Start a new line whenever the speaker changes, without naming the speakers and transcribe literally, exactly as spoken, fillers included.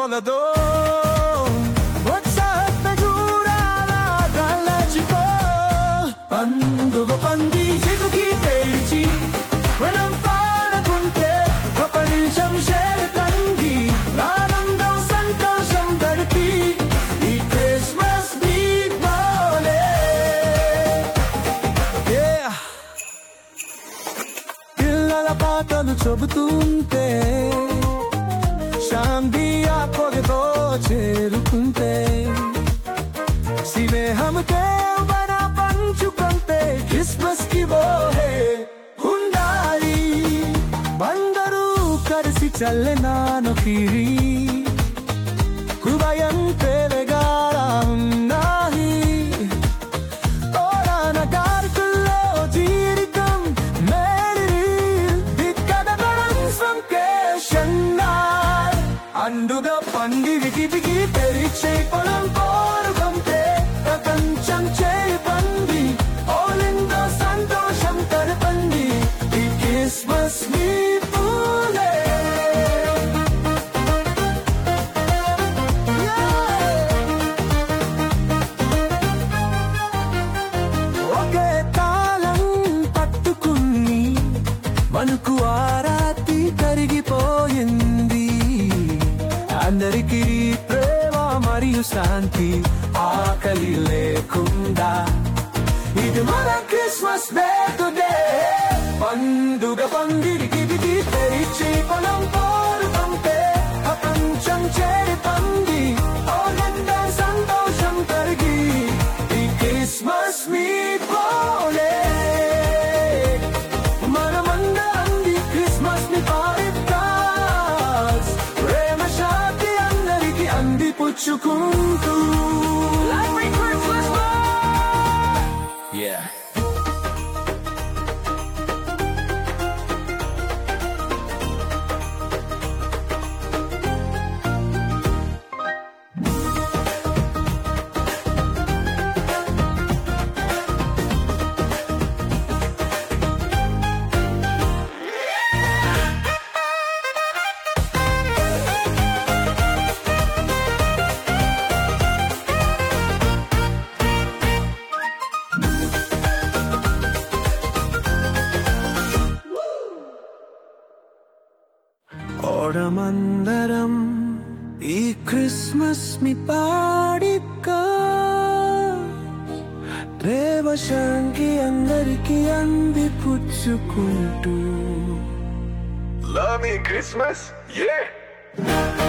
సరిపోలదో పండుగ పంది చిగుకి తెరిచి మనం పాడుకుంటే ప్రపంచం చేరుతంది ఆనందం సంతోషం గడిపి ఈ క్రిస్మస్ దీపావళి పిల్లల పాటలు చెబుతుంటే శాంతి ఆ పొగతో చేరుకుంటే స్నేహంతో మన పంచుకుంటే క్రిస్మస్ కి బోహే ఉండాలి బందరూ కలిసి చల్లెనానొకిరి హృదయం పేలగాల ఉన్నాయి తోరణ గార్కుల్లో జీరికం మేరీ దిక్కదనం సంకేషన్నార్ అండుగా పండిరికి దిగి తెరిచే పొలం పోరుకుంటే ప్రపంచం చేపండి ఓలిందో సంతోషం కరపండి ఈ క్రిస్మస్ నీ పూలే ఒకే తాళం పట్టుకుని మనకు ఆరాతి కరిగిపోయింది అందరికీ ప్రేమ మరియు శాంతి ఆకలి లేకుండా ఇది మన క్రిస్మస్ డే టుడే పండుగ పందిరికి దిగి తెరిచి పొలం పోరుకుంటే ప్రపంచం చేరి పంది ఆనందం సంతోషం కలిగి ఈ క్రిస్మస్ మీ పోలే మనమందరం ఈ క్రిస్మస్ ని పాడిద్దాం ప్రేమ శాంతి అందరికి అందిపుచ్చుకుంటూ Yeah. ఓడమందరం ఈ క్రిస్మస్ ని పాడిక రేవశాంతి అందరికి అందిపుచ్చుకుంటూ
Love me Christmas, yeah!